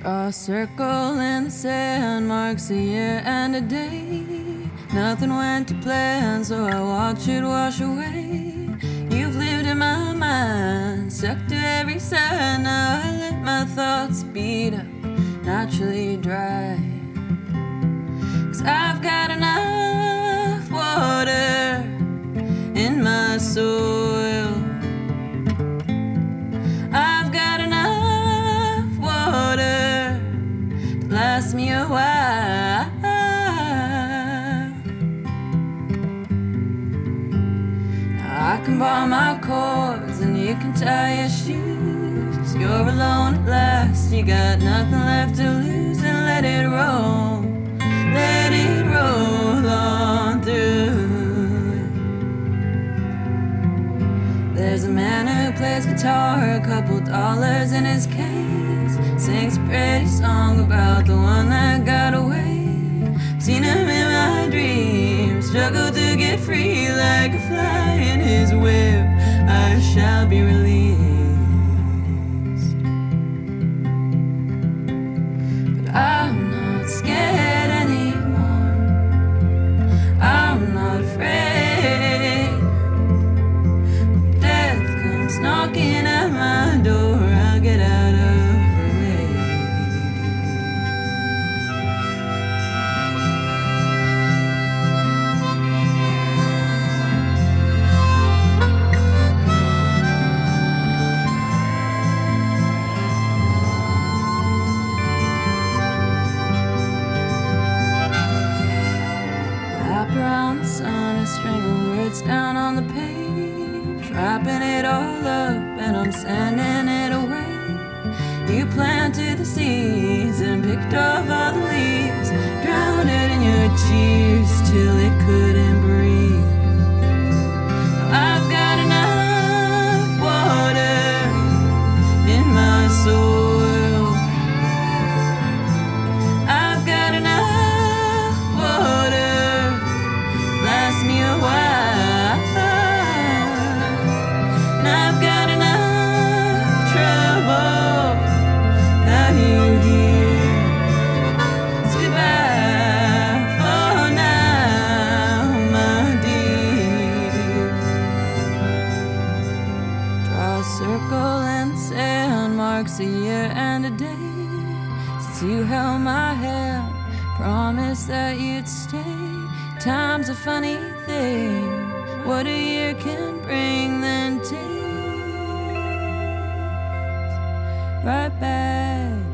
Draw a circle in the sand, marks a year and a day. Nothing went to plan, so I watch it wash away. You've lived in my mind, stuck to every side. Now I let my thoughts speed up, naturally dry. 'Cause I've got enough water in my soil. I've got enough water to last me a while. Now I can bar my cords and you can tie your shoes. You're alone at last, you got nothing left to lose. And let it roll on through. There's a man who plays guitar, a couple dollars in his case. Sings a pretty song about the one that got away. Seen him in my dreams, struggle to get free like a fly in his web. I shall be released. But I'm not scared anymore. I'm not afraid. Death comes knocking at my door, I'll get out of the way. Wrap around the sun, a string of words down on the page, wrapping it all up and I'm sending it away. You planted the seeds and picked off all the leaves, drowned it in your tears till it couldn't breathe. Now I've got enough water in my soil. I've got enough water, last me a while. And I've got enough trouble out here. So goodbye for now, my dear. Draw a circle in the sand, marks a year and a day. Since you held my hand, promised that you'd stay. Time's a funny thing, what a year can bring, then takes right back